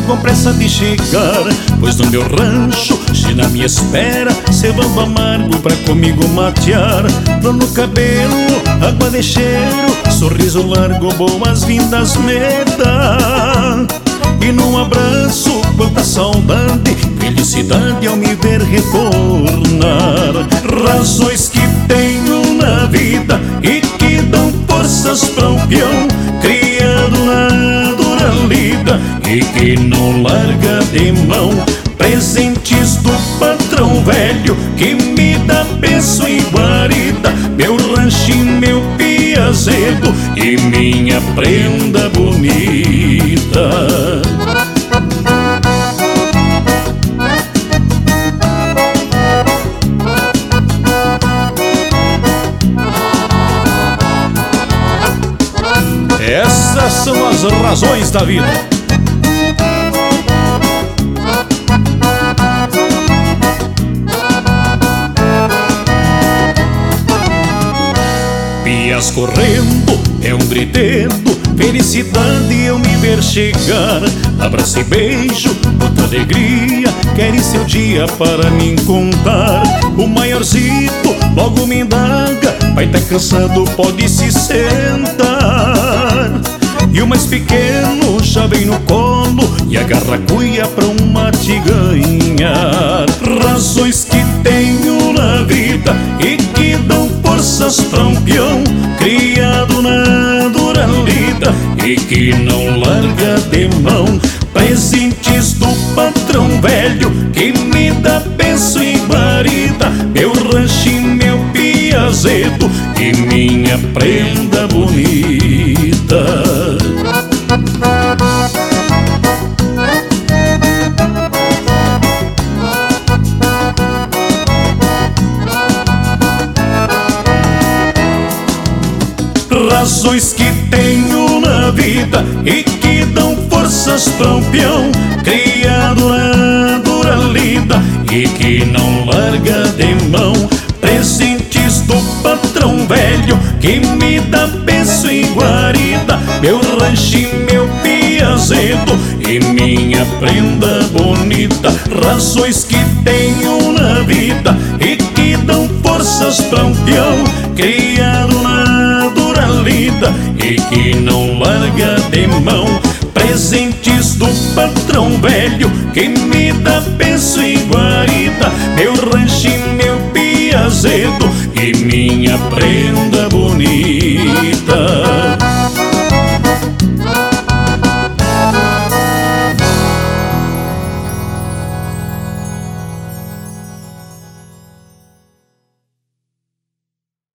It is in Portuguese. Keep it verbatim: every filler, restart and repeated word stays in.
com pressa de chegar, pois no meu rancho, se na minha espera, cevando amargo pra comigo matear. Flor no cabelo, água de cheiro, sorriso largo, boas-vindas me dá. E num abraço, quanta saudade, felicidade ao me ver retornar. Razões que tenho na vida e que dão forças para um peão criado na dura lida e que não larga de mão. Presentes do patrão velho que me dá penso e guarida, meu rancho, meu piazedo e minha prenda bonita. Essas são as razões da vida. Pias correndo, é um griteiro, felicidade eu me ver chegar. Abraço e beijo, outra alegria, quer seu dia para me contar. O maiorcito logo me indaga, vai tá cansado, pode se sentar. E o mais pequeno já vem no colo e agarra a cuia pra um mate ganhar. Razões que tenho na vida e que dão forças pra um peão criado na dura lida e que não larga de mão. Presentes do patrão velho que me dá penso e guarida, meu rancho, meu piazedo e minha prenda bonita. Razões que tenho na vida e que dão forças pra um peão criado na dura lida e que não larga de mão. Presentes do patrão velho que me dá penso e guarida, meu rancho, meu piazedo e minha prenda bonita. Razões que tenho na vida e que dão forças pra um peão criado na dura lida e que não larga de mão. Presentes do patrão velho que me dá penso e guarida, meu rancho, meu piazedo e minha prenda